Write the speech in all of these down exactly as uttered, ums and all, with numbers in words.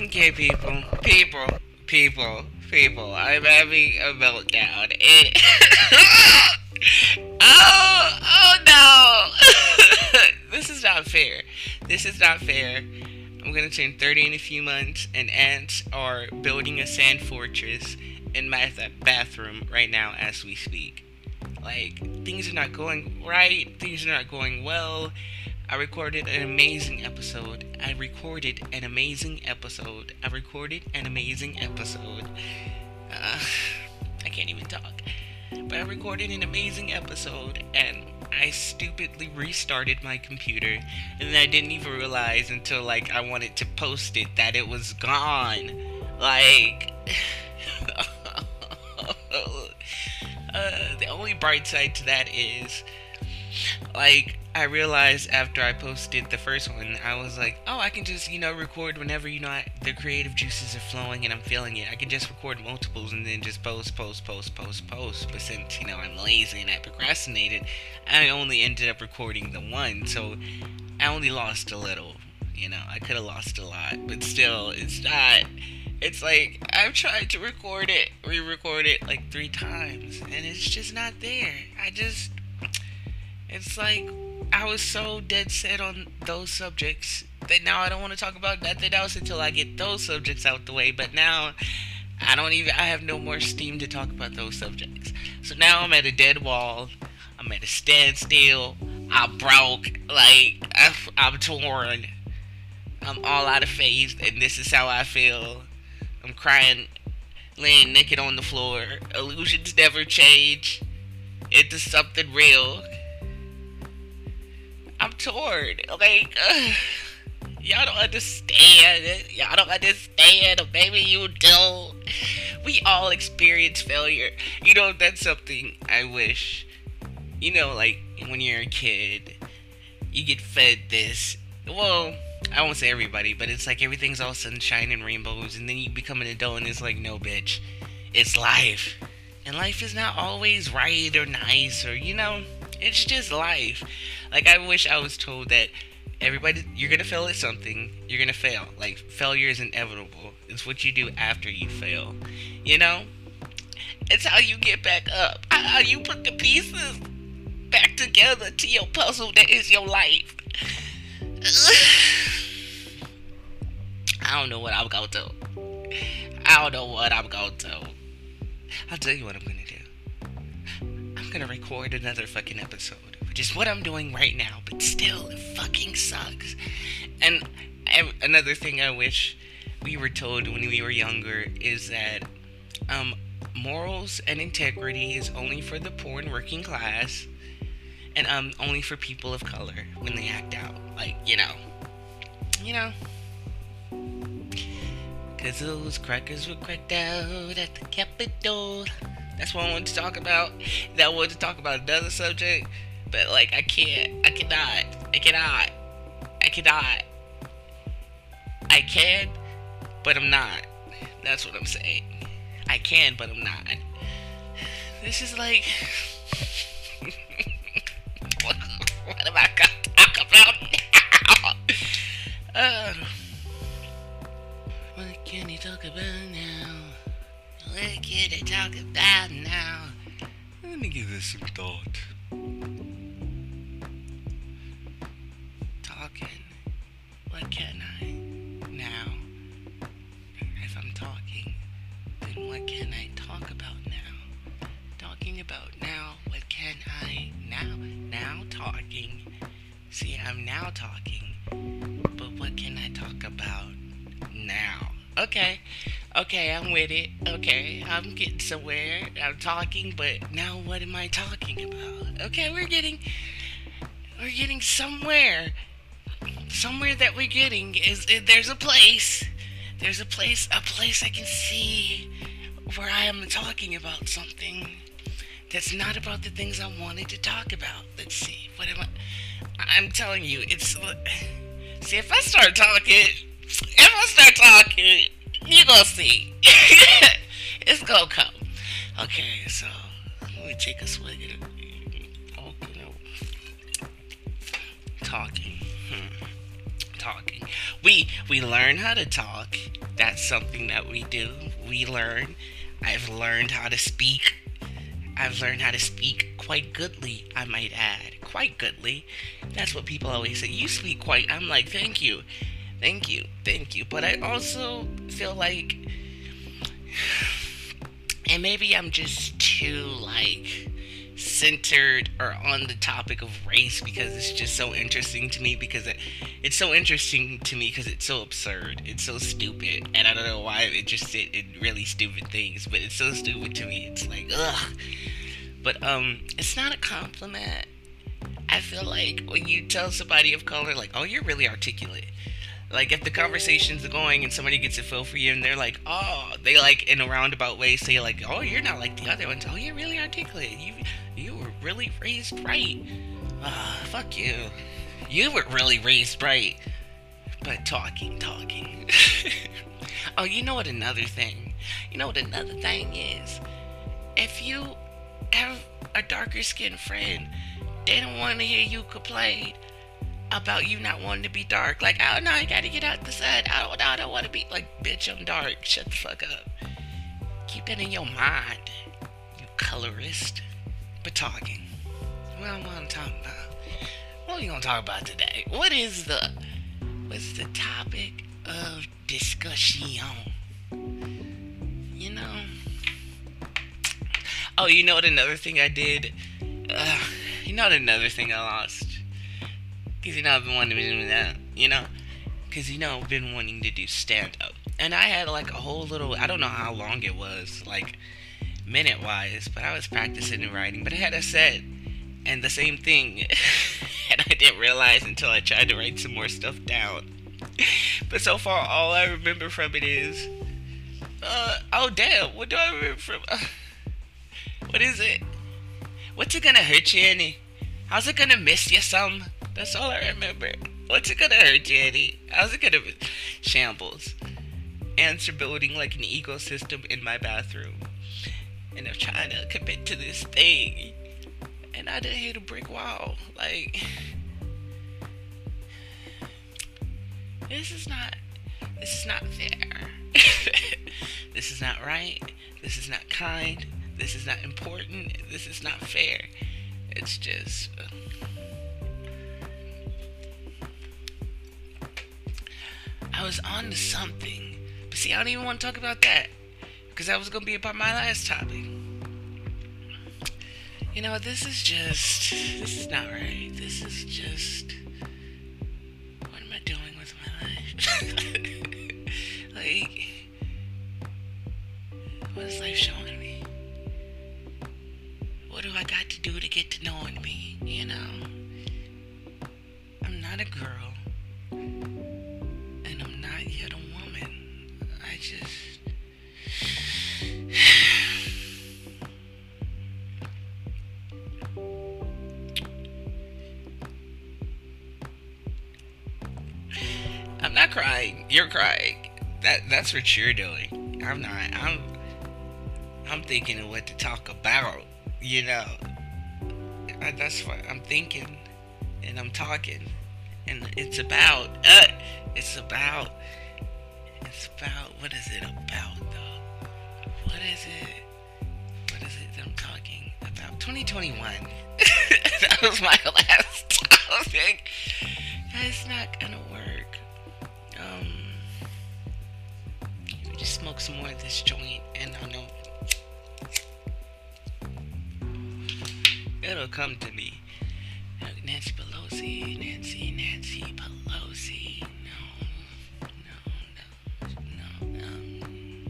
Okay, people, people, people, people. I'm having a meltdown. It... oh, oh no! This is not fair. This is not fair. I'm gonna turn thirty in a few months, and ants are building a sand fortress in my th- bathroom right now as we speak. Like, things are not going right. Things are not going well. I recorded an amazing episode. I recorded an amazing episode. I recorded an amazing episode. Uh, I can't even talk. But I recorded an amazing episode, and I stupidly restarted my computer, and I didn't even realize until, like, I wanted to post it that it was gone. Like... uh, the only bright side to that is... like, I realized after I posted the first one, I was like, oh, I can just, you know, record whenever, you know, I, the creative juices are flowing and I'm feeling it. I can just record multiples and then just post, post, post, post, post. But since, you know, I'm lazy and I procrastinated, I only ended up recording the one. So I only lost a little, you know. I could have lost a lot, but still, it's not... It's like, I've tried to record it, re-record it like three times, and it's just not there. I just... It's like, I was so dead set on those subjects that now I don't want to talk about nothing else until I get those subjects out the way. But now, I don't even, I have no more steam to talk about those subjects. So now I'm at a dead wall. I'm at a standstill. I'm broke. Like, I'm, I'm torn. I'm all out of faith, and this is how I feel. I'm crying, laying naked on the floor. Illusions never change into something real. I'm torn. Like, uh, y'all don't understand it. Y'all don't understand. Or maybe you do. We all experience failure. You know, that's something I wish. You know, like, when you're a kid, you get fed this. Well, I won't say everybody, but it's like everything's all sunshine and rainbows. And then you become an adult and it's like, no, bitch. It's life. And life is not always right or nice or, you know, it's just life. Like, I wish I was told that everybody, you're gonna fail at something, you're gonna fail. Like, failure is inevitable. It's what you do after you fail. You know? It's how you get back up. How you put the pieces back together to your puzzle that is your life. I don't know what I'm gonna do. I don't know what I'm gonna do. I'll tell you what I'm gonna do. I'm gonna record another fucking episode. Which is what I'm doing right now, but still, it fucking sucks. And I, another thing I wish we were told when we were younger is that um, morals and integrity is only for the poor and working class, and um, only for people of color when they act out. Like, you know. You know. Cause those crackers were cracked out at the Capitol. That's what I wanted to talk about. That I wanted to talk about another subject. But, like, I can't. I cannot. I cannot. I cannot. I can, but I'm not. That's what I'm saying. I can, but I'm not. This is like... what, what am I going to talk about now? Uh, what can you talk about now? What can I talk about now? Let me give this some thought. Talking. What can I now? If I'm talking, then what can I talk about now? Talking about now, what can I now? Now talking. See, I'm now talking, but what can I talk about now? Okay, okay, I'm with it. Okay, I'm getting somewhere. I'm talking, but now what am I talking about? Okay, we're getting, we're getting somewhere. Somewhere that we're getting is, there's a place. There's a place, a place I can see where I am talking about something that's not about the things I wanted to talk about. Let's see, what am I? I'm telling you, it's, see, if I start talking, if I start talking, you're gonna see. It's gonna come. Okay, so, let me take a swig at it. Oh, you know. Talking. Hmm. Talking. We, we learn how to talk That's something that we do. We learn. I've learned how to speak. I've learned how to speak quite goodly, I might add. Quite goodly. That's what people always say. You speak quite. I'm like, thank you. Thank you. Thank you. But I also feel like, and maybe I'm just too, like, centered or on the topic of race because it's just so interesting to me because it, it's so interesting to me because it's so absurd, it's so stupid, and I don't know why I'm interested in really stupid things, but it's so stupid to me. It's like, ugh. But um it's not a compliment. I feel like when you tell somebody of color, like, oh, you're really articulate, like if the conversation's going and somebody gets a feel for you and they're like, oh, they like in a roundabout way say like, oh, you're not like the other ones, oh, you're really articulate, you you were really raised right. Ah, uh, fuck you. You were really raised right. But talking, talking. Oh, you know what another thing? You know what another thing is? If you have a darker skinned friend, they don't want to hear you complain about you not wanting to be dark. Like, oh no, I gotta get out the sun. I don't, I don't want to be like, bitch, I'm dark. Shut the fuck up. Keep that in your mind, you colorist. But talking. What I want to talk about. What are we gonna talk about today? What is the what's the topic of discussion? You know? Oh, you know what another thing I did? Uh, you know what another thing I lost? Because you know I've been wanting to do that. You know? Because you know I've been wanting to do stand-up. And I had like a whole little, I don't know how long it was, like minute wise, but I was practicing and writing, but I had a set and the same thing and I didn't realize until I tried to write some more stuff down. But so far all I remember from it is uh oh damn, what do I remember from uh, what is it? What's it gonna hurt you any? How's it gonna miss you some? That's all I remember. What's it gonna hurt you any? How's it gonna shambles? Answer building like an ecosystem in my bathroom. And I'm trying to commit to this thing. And I done hit a brick wall. Like, this is not, this is not fair. This is not right. This is not kind. This is not important. This is not fair. It's just, uh, I was on to something. But see, I don't even want to talk about that. Because that was going to be about my last topic. You know, this is just, this is not right. This is just, what am I doing with my life? Like, what is life showing me? What do I got to do to get to knowing me? You know? I'm not a girl. And I'm not yet a woman. I just... I'm not crying. You're crying. That that's what you're doing. I'm not. I'm I'm thinking of what to talk about. You know. I, that's what I'm thinking, and I'm talking, and it's about. Uh, it's about. It's about. What is it about though? What is it? What is it that I'm talking about? twenty twenty-one. That was my last topic. That's not gonna work. Um, let me just smoke some more of this joint, and I know it'll come to me. Nancy Pelosi, Nancy, Nancy Pelosi. No, no, no, no.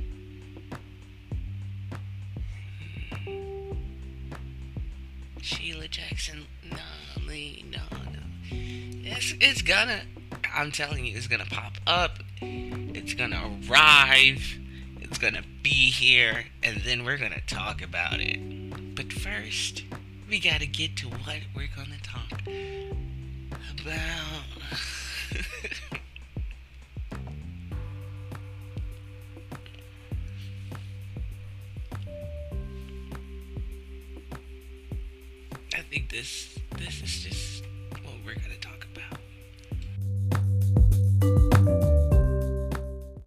Um, Sheila Jackson, no, Lee, no, no. It's it's gonna. I'm telling you, it's gonna pop up. It's gonna arrive. It's gonna be here, and then we're gonna talk about it. But first, we gotta get to what we're gonna talk about.